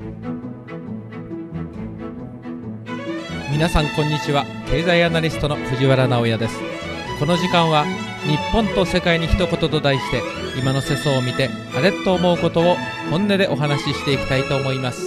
皆さんこんにちは。経済アナリストの藤原直也です。この時間は日本と世界に一言と題して、今の世相を見てあれと思うことを本音でお話ししていきたいと思います。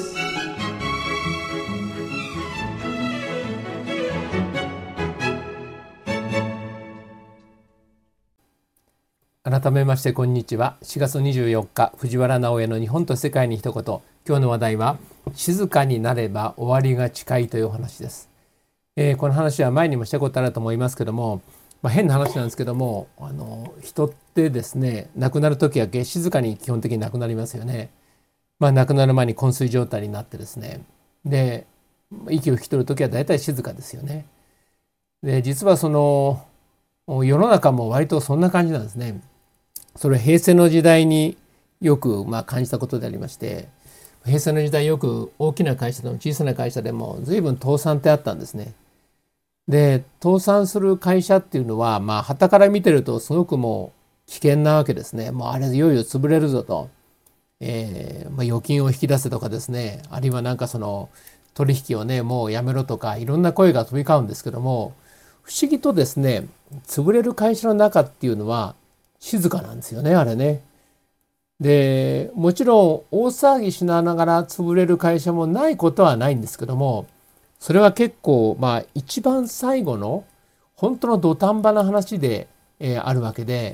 改めましてこんにちは。4月24日藤原直也の日本と世界に一言。今日の話題は静かになれば終わりが近いというお話です。この話は前にもしたことあると思いますけども、変な話なんですけども、人ってですね、亡くなる時は静かに基本的に亡くなりますよね。亡くなる前に昏睡状態になってですね、で息を引き取る時は大体静かですよね。で実はその世の中も割とそんな感じなんですね。それは平成の時代によく感じたことでありまして、平成の時代よく大きな会社でも小さな会社でも随分倒産ってあったんですね。で倒産する会社っていうのは傍から見てるとすごくもう危険なわけですね。もうあれいよいよ潰れるぞと、預金を引き出せとかですね、あるいはその取引をねもうやめろとかいろんな声が飛び交うんですけども、不思議とですね、潰れる会社の中っていうのは静かなんですよね、あれね。でもちろん大騒ぎしながら潰れる会社もないことはないんですけども、それは結構一番最後の本当の土壇場な話で、あるわけで、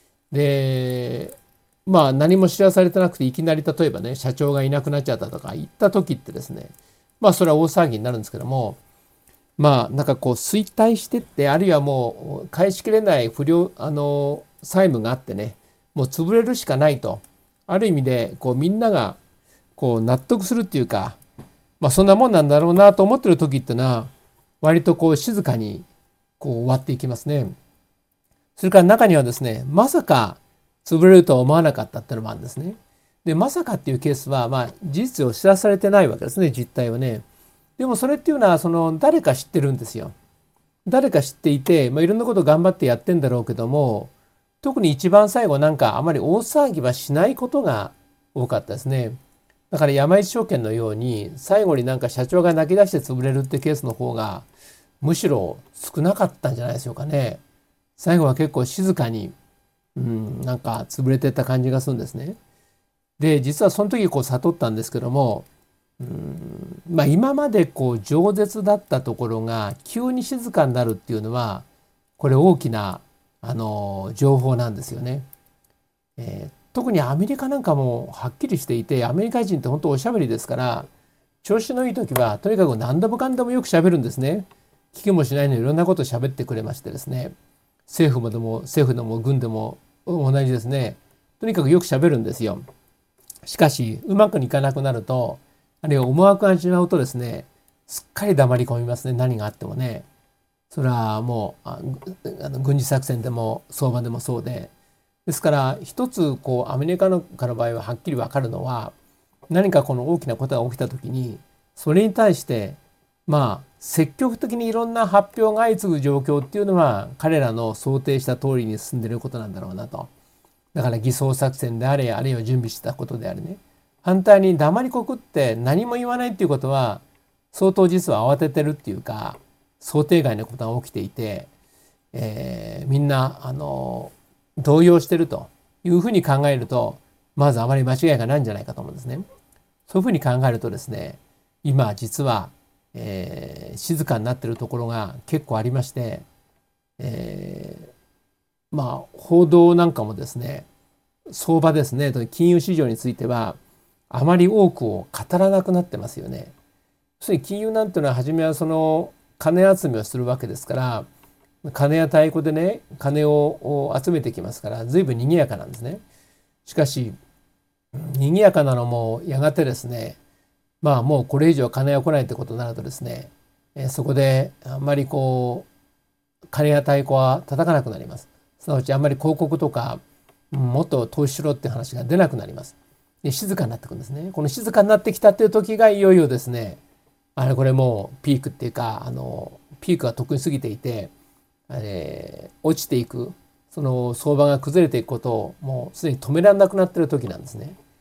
何も知らされてなくていきなり例えばね社長がいなくなっちゃったとか言った時ってですね、それは大騒ぎになるんですけども、衰退してって、あるいはもう返しきれない債務があってね、もう潰れるしかないと、ある意味でみんなが納得するっていうか、そんなもんなんだろうなと思ってる時ってのは割と静かに終わっていきますね。それから中にはですね、まさか潰れるとは思わなかったっていうのもあるんですね。でまさかっていうケースは事実を知らされてないわけですね、実態はね。でもそれっていうのは誰か知ってるんですよ。誰か知っていて、いろんなこと頑張ってやってんだろうけども、特に一番最後あまり大騒ぎはしないことが多かったですね。だから山一証券のように最後に社長が泣き出して潰れるってケースの方がむしろ少なかったんじゃないでしょうかね。最後は結構静かに潰れてった感じがするんですね。で実はその時悟ったんですけども、今まで饒舌だったところが急に静かになるっていうのはこれ大きな情報なんですよね。特にアメリカなんかもはっきりしていて、アメリカ人って本当おしゃべりですから、調子のいい時はとにかく何でもかんでもよくしゃべるんですね。聞きもしないのにいろんなことをしゃべってくれましてですね、政府でも軍でも同じですね。とにかくよくしゃべるんですよ。しかしうまくいかなくなると、あるいは思惑が違うとですね、すっかり黙り込みますね。何があってもね。それはもう軍事作戦でも相場でもそうで、ですから一つアメリカの場合ははっきり分かるのは、何か大きなことが起きた時にそれに対して積極的にいろんな発表が相次ぐ状況っていうのは彼らの想定した通りに進んでいることなんだろうなと。だから偽装作戦であれ、あるいは準備したことであるね。反対に黙りこくって何も言わないっていうことは相当実は慌ててるっていうか、想定外のことが起きていて、みんな動揺してるというふうに考えると、まずあまり間違いがないんじゃないかと思うんですね。そういうふうに考えるとですね、今実は、静かになっているところが結構ありまして、報道なんかもですね、相場ですね、金融市場についてはあまり多くを語らなくなってますよね。要するに金融なんていうのは初めは金集めをするわけですから、金や太鼓でね金を集めてきますから、随分賑やかなんですね。しかし賑やかなのもやがてですね、もうこれ以上金が来ないってことになるとですね、そこであんまり金や太鼓は叩かなくなります。すなわちあんまり広告とかもっと投資しろっていう話が出なくなります。で静かになってくるんですね。この静かになってきたっていう時がいよいよですね、これもうピークっていうかピークがとっくに過ぎていて、落ちていく、その相場が崩れていくことをもうすでに止められなくなっている時なんですね。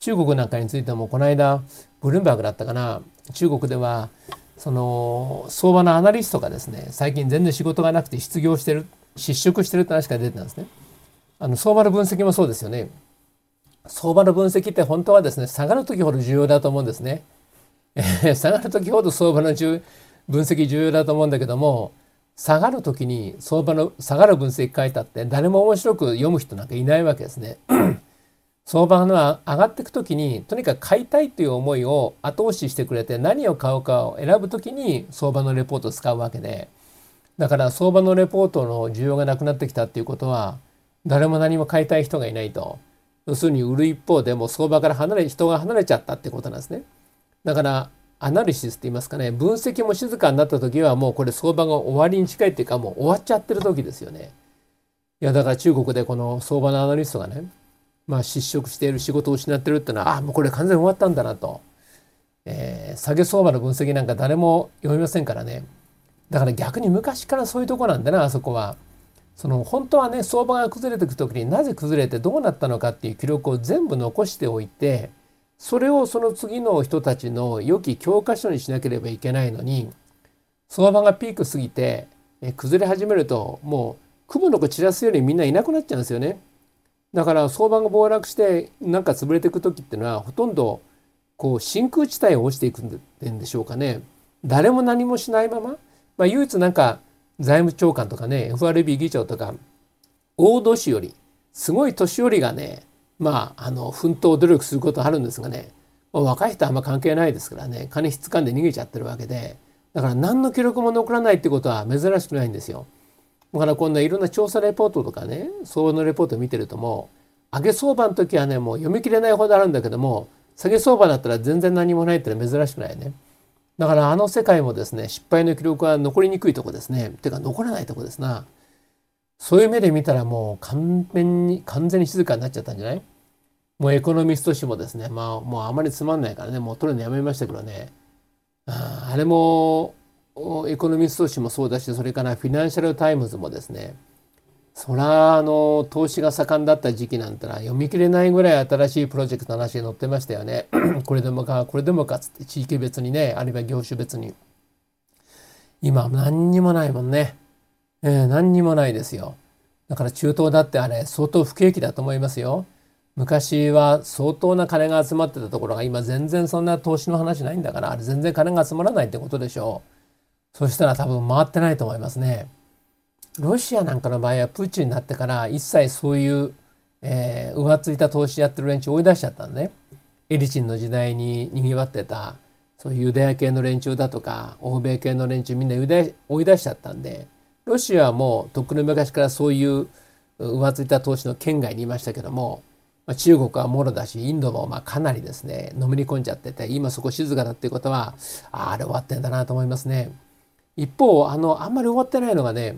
中国なんかについてもこの間ブルームバーグだったかな、中国ではその相場のアナリストがですね、最近全然仕事がなくて失業してる、失職してるって話が出てたんですね。相場の分析もそうですよね。相場の分析って本当はですね、下がる時ほど重要だと思うんですね。下がる時ほど相場の分析重要だと思うんだけども、下がる時に相場の下がる分析書いたって誰も面白く読む人なんかいないわけですね。相場が上がっていく時にとにかく買いたいという思いを後押ししてくれて、何を買うかを選ぶ時に相場のレポートを使うわけで、だから相場のレポートの需要がなくなってきたっていうことは、誰も何も買いたい人がいないと。要するに売る一方でもう相場から人が離れちゃったってことなんですね。だからアナリシスって言いますかね、分析も静かになった時はもうこれ相場が終わりに近いっていうか、もう終わっちゃってる時ですよね。いやだから中国でこの相場のアナリストがね、失職している、仕事を失ってるっていうのは、もうこれ完全に終わったんだなと。下げ相場の分析なんか誰も読みませんからね。だから逆に昔からそういうとこなんだな、あそこは。本当はね、相場が崩れていく時になぜ崩れてどうなったのかっていう記録を全部残しておいて、それをその次の人たちの良き教科書にしなければいけないのに、相場がピーク過ぎて崩れ始めると、もう雲の子散らすよりみんないなくなっちゃうんですよね。だから相場が暴落してなんか潰れていく時っていうのは、ほとんどこう真空地帯を落ちていくんでしょうかね。誰も何もしないまま、唯一なんか財務長官とかね、 FRB 議長とか大年寄り、すごい年寄りがね、奮闘努力することあるんですがね、若い人はあんま関係ないですからね、金ひっつかんで逃げちゃってるわけで、だから何の記録も残らないってことは珍しくないんですよ。だから今度はいろんな調査レポートとかね、相場のレポートを見てると、もう上げ相場の時はね、もう読み切れないほどあるんだけども、下げ相場だったら全然何もないってのは珍しくないね。だからあの世界もですね、失敗の記録は残りにくいとこですね。てか残らないとこですな。そういう目で見たらもう完全に静かになっちゃったんじゃない？もうエコノミスト誌もですね、もうあまりつまんないからね、もう取るのやめましたけどね。あれもエコノミスト誌もそうだし、それからフィナンシャルタイムズもですね、そら投資が盛んだった時期なんてのは読み切れないぐらい新しいプロジェクトの話が載ってましたよね。これでもかつって地域別にね、あるいは業種別に。今何にもないもんね。何にもないですよ。だから中東だってあれ相当不景気だと思いますよ。昔は相当な金が集まってたところが今全然そんな投資の話ないんだから、あれ全然金が集まらないってことでしょう。そしたら多分回ってないと思いますね。ロシアなんかの場合はプーチンになってから一切そういう、浮ついた投資やってる連中追い出しちゃったんでね。エリチンの時代に賑わってたそういうユダヤ系の連中だとか欧米系の連中みんな追い出しちゃったんで、ロシアはもうとっくの昔からそういう浮ついた投資の圏外にいましたけども、中国はもろだし、インドもかなりですねのめり込んじゃってて、今そこ静かだっていうことはあれ終わってんだなと思いますね。一方あんまり終わってないのがね、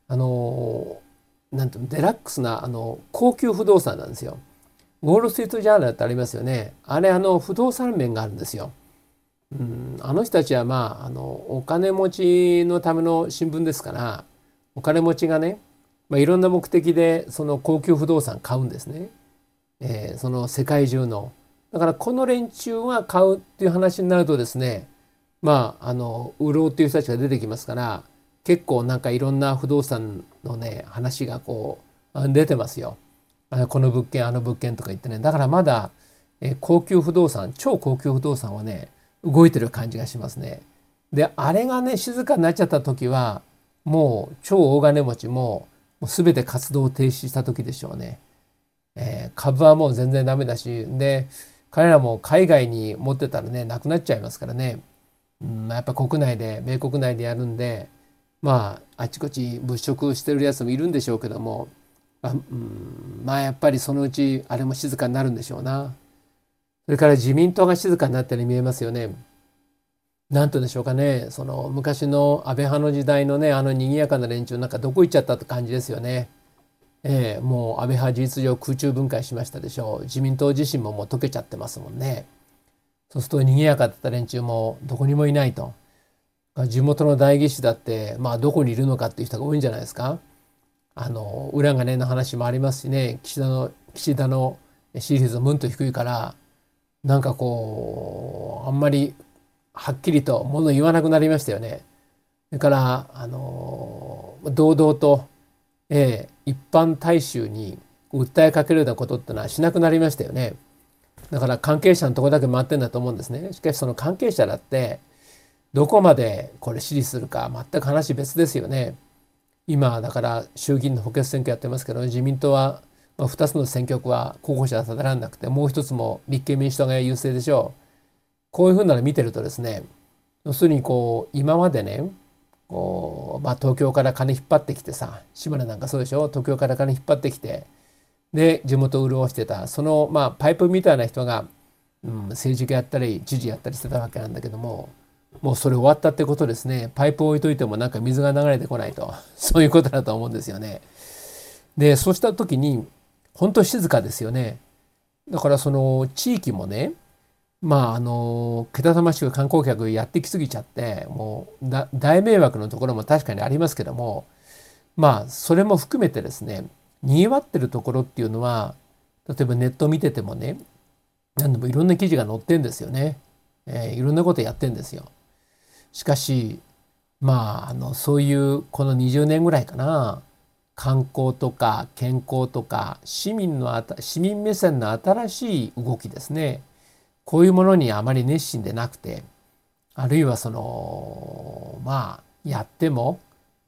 なんていうの、デラックスな高級不動産なんですよ。ウォール・ストリート・ジャーナルってありますよね。あれ不動産面があるんですよ。あの人たちはお金持ちのための新聞ですから、お金持ちがね、いろんな目的でその高級不動産買うんですね。その世界中の。だからこの連中は買うっていう話になるとですね、売ろうっていう人たちが出てきますから、結構なんかいろんな不動産のね話がこう出てますよ。この物件あの物件とか言ってね。だからまだ高級不動産、超高級不動産はね動いてる感じがしますね。であれがね静かになっちゃった時はもう超大金持ちも全て活動を停止した時でしょうね。株はもう全然ダメだし、で彼らも海外に持ってたらねなくなっちゃいますからね。やっぱ米国内でやるんで、あちこち物色してるやつもいるんでしょうけども、やっぱりそのうちあれも静かになるんでしょうな。それから自民党が静かになったように見えますよね。なんとでしょうかね、その昔の安倍派の時代のね賑やかな連中なんかどこ行っちゃったって感じですよね。もう安倍派事実上空中分解しましたでしょう。自民党自身ももう溶けちゃってますもんね。そうすると賑やかだった連中もどこにもいないと。地元の代議士だってどこにいるのかっていう人が多いんじゃないですか。裏金の話もありますしね、岸田の支持率もうんと低いから、 なんかこうあんまりはっきりと物言わなくなりましたよね。それから堂々と、一般大衆に訴えかけるようなことってのはしなくなりましたよね。だから関係者のところだけ回ってんだと思うんですね。しかしその関係者だってどこまでこれ支持するか全く話別ですよね。今だから衆議院の補欠選挙やってますけど、自民党は2つの選挙区は候補者は立てられなくて、もう一つも立憲民主党が優勢でしょう。こういうふうなの見てるとですね、要するにこう今までね、東京から金引っ張ってきてさ、島根なんかそうでしょ、東京から金引っ張ってきて、で地元を潤してたそのパイプみたいな人が、政治家やったり知事やったりしてたわけなんだけども、もうそれ終わったってことですね。パイプを置いといてもなんか水が流れてこないと、そういうことだと思うんですよね。でそうした時に本当静かですよね。だからその地域もね、けたたましく観光客やってきすぎちゃって、もう大迷惑のところも確かにありますけども、それも含めてですね、にぎわってるところっていうのは、例えばネット見ててもね、何でもいろんな記事が載ってんですよね。いろんなことやってんですよ。しかしそういうこの20年ぐらいかな、観光とか健康とか市民目線の新しい動きですね、こういうものにあまり熱心でなくて、あるいはやっても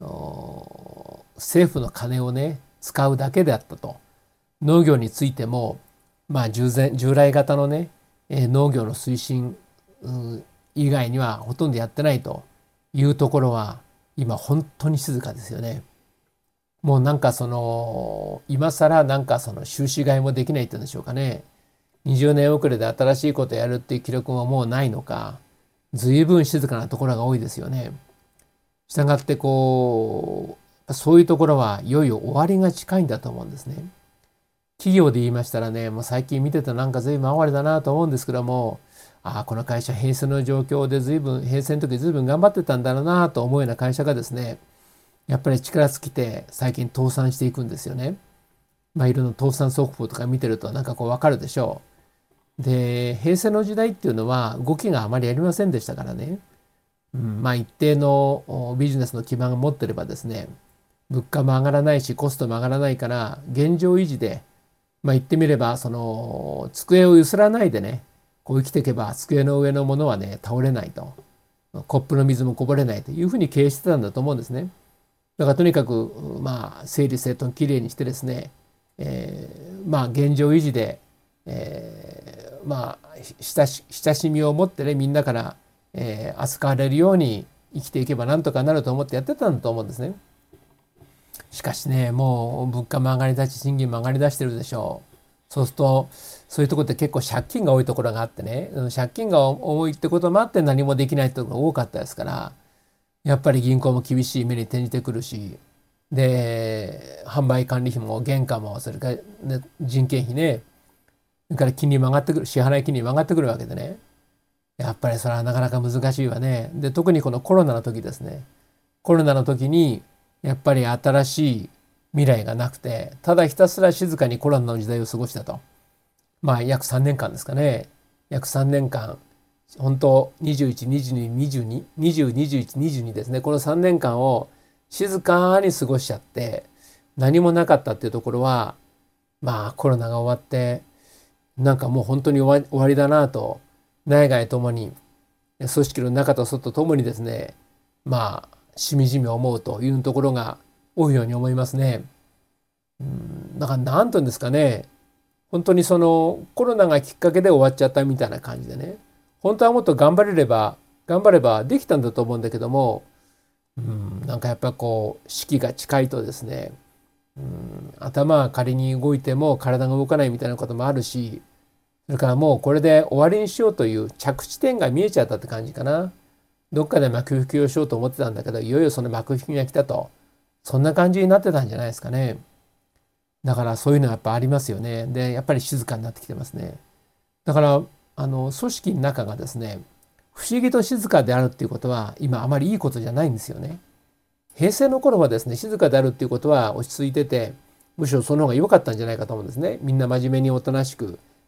政府の金をね使うだけであったと。農業についても従来型のね、農業の推進、以外にはほとんどやってないというところは今本当に静かですよね。もう今更収支買いもできないっていうんでしょうかね。20年遅れで新しいことをやるっていう記録ももうないのか、随分静かなところが多いですよね。したがってそういうところはいよいよ終わりが近いんだと思うんですね。企業で言いましたらね、もう最近見てて随分哀れだなと思うんですけども、この会社平成の状況で平成の時随分頑張ってたんだろうなと思うような会社がですね、やっぱり力尽きて最近倒産していくんですよね。いろんな倒産速報とか見てるとわかるでしょう。で平成の時代っていうのは動きがあまりありませんでしたからね、一定のビジネスの基盤を持ってればですね、物価も上がらないしコストも上がらないから現状維持で、言ってみれば机を揺すらないでね生きていけば、机の上のものはね倒れないと、コップの水もこぼれないというふうに経営してたんだと思うんですね。だからとにかく整理整頓きれいにしてですね、現状維持で、親しみを持ってねみんなから、扱われるように生きていけばなんとかなると思ってやってたんだと思うんですね。しかしね、もう物価も上がりだし賃金も上がりだしてるでしょう。そうするとそういうところって結構借金が多いところがあってね、借金が多いってこともあって何もできないところが多かったですから、やっぱり銀行も厳しい目に転じてくるし、で販売管理費も原価もそれから、人件費ね、それから金利も上がってくる、支払い金利も上がってくるわけでね、やっぱりそれはなかなか難しいわね。で特にこのコロナの時ですね、コロナの時にやっぱり新しい未来がなくて、ただひたすら静かにコロナの時代を過ごしたと。約3年間ですかね。約3年間、本当21、22、22、20、21、22ですね。この3年間を静かに過ごしちゃって、何もなかったっていうところは、コロナが終わって、もう本当に終わりだなと、内外ともに、組織の中と外ともにですね、しみじみ思うというところが多いように思いますね。だから何というんですかね、本当にコロナがきっかけで終わっちゃったみたいな感じでね、本当はもっと頑張ればできたんだと思うんだけども、やっぱ死期が近いとですね、頭が仮に動いても体が動かないみたいなこともあるし、それからもうこれで終わりにしようという着地点が見えちゃったって感じかな。どっかで幕引きをしようと思ってたんだけど、いよいよその幕引きが来たと、そんな感じになってたんじゃないですかね。だからそういうのはやっぱありますよね。でやっぱり静かになってきてますね。だから組織の中がですね、不思議と静かであるっていうことは今あまりいいことじゃないんですよね。平成の頃はですね、静かであるっていうことは落ち着いてて、むしろその方が良かったんじゃないかと思うんですね。みんな真面目におとなしく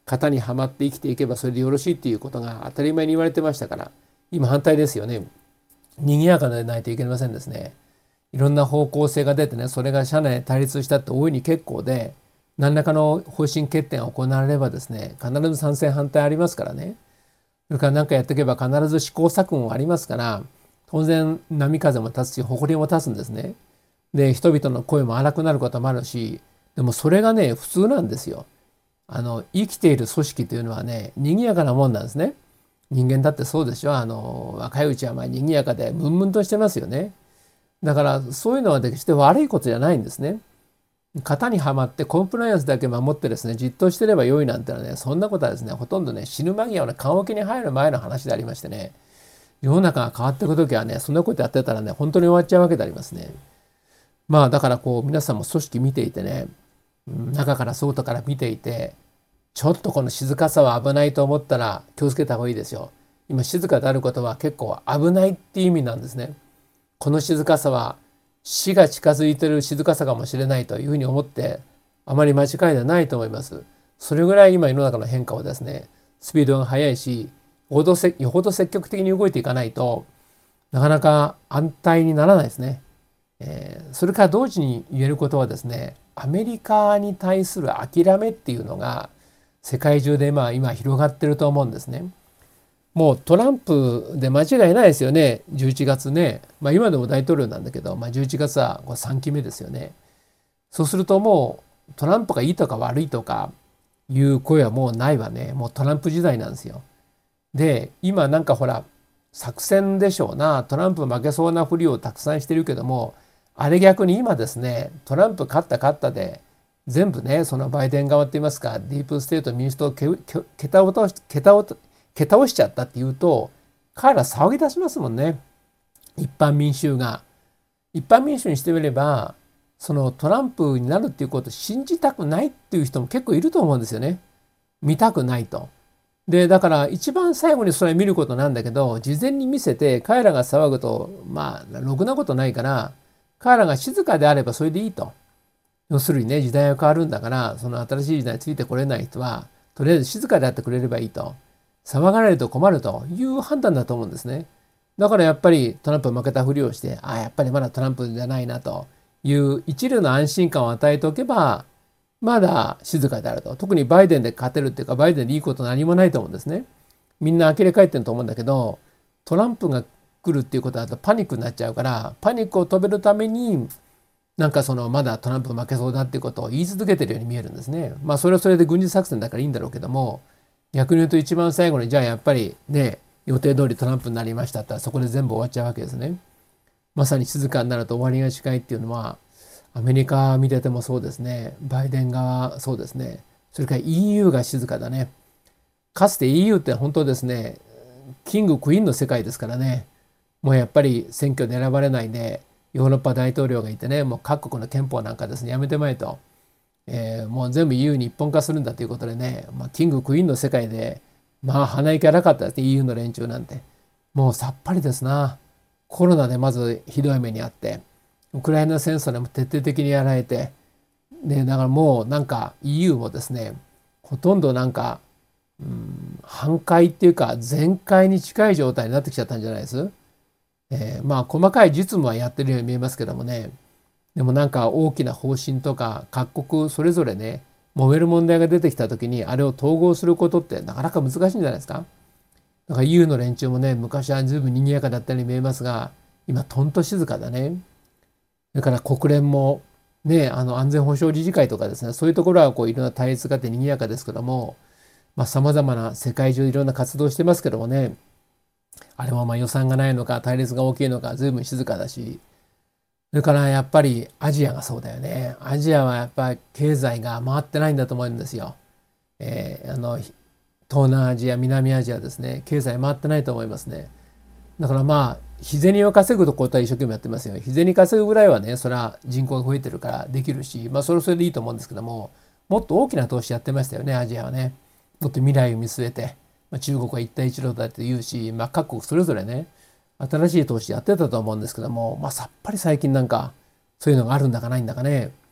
型にはまって生きていけばそれでよろしいっていうことが当たり前に言われてましたから、今反対ですよね。賑やかでないといけませんですね。いろんな方向性が出てね、それが社内で対立したって大いに結構で、何らかの方針決定が行われればですね、必ず賛成反対ありますからね。それから何かやっていけば必ず試行錯誤がありますから、当然波風も立つし誇りも立つんですね。で、人々の声も荒くなることもあるし、でもそれがね普通なんですよ。生きている組織というのはね賑やかなもんなんですね。人間だってそうでしょ。若いうちは賑やかでムンムンとしてますよね。だからそういうのは決して悪いことじゃないんですね。型にはまってコンプライアンスだけ守ってですねじっとしてれば良いなんてのはね、そんなことはですねほとんどね死ぬ間際の棺桶に入る前の話でありましてね、世の中が変わっていく時はねそんなことやってたらね本当に終わっちゃうわけでありますね。まあだから皆さんも組織見ていてね、中から外から見ていて、ちょっとこの静かさは危ないと思ったら気をつけた方がいいですよ。今静かであることは結構危ないっていう意味なんですね。この静かさは死が近づいている静かさかもしれないというふうに思ってあまり間違いではないと思います。それぐらい今世の中の変化はですねスピードが速いし、よほど積極的に動いていかないとなかなか安泰にならないですね。それから同時に言えることはですね、アメリカに対する諦めっていうのが世界中で今広がってると思うんですね。もうトランプで間違いないですよね。11月ね、今でも大統領なんだけど、11月は3期目ですよね。そうするともうトランプがいいとか悪いとかいう声はもうないわね。もうトランプ時代なんですよ。で今なんかほら作戦でしょうな、トランプ負けそうなふりをたくさんしてるけども、あれ逆に今ですねトランプ勝ったで全部ねそのバイデン側って言いますかディープステート民主党を桁を倒しちゃったっていうと彼ら騒ぎ出しますもんね。一般民衆にしてみればそのトランプになるっていうことを信じたくないっていう人も結構いると思うんですよね。見たくないと。でだから一番最後にそれ見ることなんだけど、事前に見せて彼らが騒ぐとろくなことないから、彼らが静かであればそれでいいと。要するにね時代が変わるんだから、その新しい時代についてこれない人はとりあえず静かであってくれればいいと。騒がれると困るという判断だと思うんですね。だからやっぱりトランプ負けたふりをして、やっぱりまだトランプじゃないなという一縷の安心感を与えておけばまだ静かであると。特にバイデンで勝てるっていうか、バイデンでいいこと何もないと思うんですね。みんな呆れ返ってると思うんだけど、トランプが来るっていうことだとパニックになっちゃうから、パニックを止めるためになんかまだトランプ負けそうだっていうことを言い続けてるように見えるんですね。それはそれで軍事作戦だからいいんだろうけども、逆に言うと一番最後にじゃあやっぱりね予定通りトランプになりましたってそこで全部終わっちゃうわけですね。まさに静かになると終わりが近いっていうのはアメリカ見ててもそうですね。バイデン側そうですね。それから EU が静かだね。かつて EU って本当ですね、キングクイーンの世界ですからね。もうやっぱり選挙で選ばれないでヨーロッパ大統領がいてね、もう各国の憲法なんかですねやめてまえと、もう全部 EU に一本化するんだということでね、キングクイーンの世界で鼻息荒かったですね EU の連中なんて。もうさっぱりですな。コロナでまずひどい目にあって、ウクライナ戦争でも徹底的にやられて、だからもうなんか EU もですねほとんどなんか、半壊っていうか全壊に近い状態になってきちゃったんじゃないです。細かい実務はやってるように見えますけどもね、でもなんか大きな方針とか各国それぞれね揉める問題が出てきた時にあれを統合することってなかなか難しいんじゃないですか。だから EU の連中もね昔は随分賑やかだったように見えますが、今とんと静かだね。それから国連もね、安全保障理事会とかですね、そういうところはいろんな対立があって賑やかですけども、さまざまな世界中いろんな活動してますけどもね、あれも予算がないのか対立が大きいのか随分静かだし、それからやっぱりアジアがそうだよね。アジアはやっぱり経済が回ってないんだと思うんですよ。東南アジア南アジアですね、経済回ってないと思いますね。だから日銭を稼ぐところは一生懸命やってますよ。日銭稼ぐぐらいはねそれは人口が増えてるからできるし、それでいいと思うんですけども、もっと大きな投資やってましたよねアジアはね。もっと未来を見据えて、中国は一帯一路だって言うし、各国それぞれね新しい投資やってたと思うんですけども、さっぱり最近なんかそういうのがあるんだかないんだかね。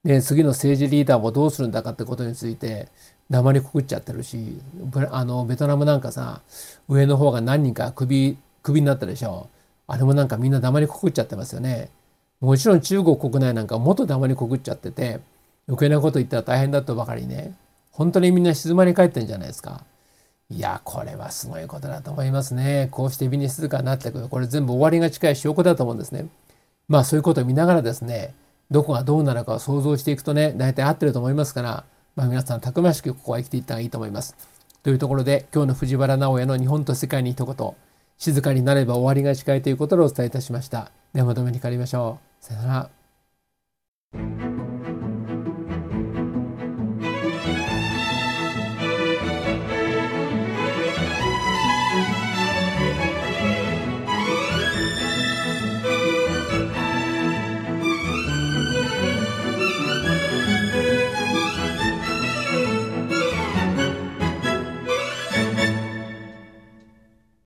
で、次の政治リーダーをどうするんだかってことについて黙りこくっちゃってるし、ベトナムなんかさ、上の方が何人かクビになったでしょ。あれもなんかみんな黙りこくっちゃってますよね。もちろん中国国内なんかもっと黙りこくっちゃってて、余計なこと言ったら大変だとばかりね、本当にみんな静まり返ってんじゃないですか。いや、これはすごいことだと思いますね。こうして微に静かになってくる。これ全部終わりが近い証拠だと思うんですね。まあそういうことを見ながらですね、どこがどうなるかを想像していくとね、大体合ってると思いますから、まあ皆さんたくましくここは生きていった方がいいと思います。というところで、今日の藤原直哉の日本と世界に一言、静かになれば終わりが近いということをお伝えいたしました。ではまとめに帰りましょう。さよなら。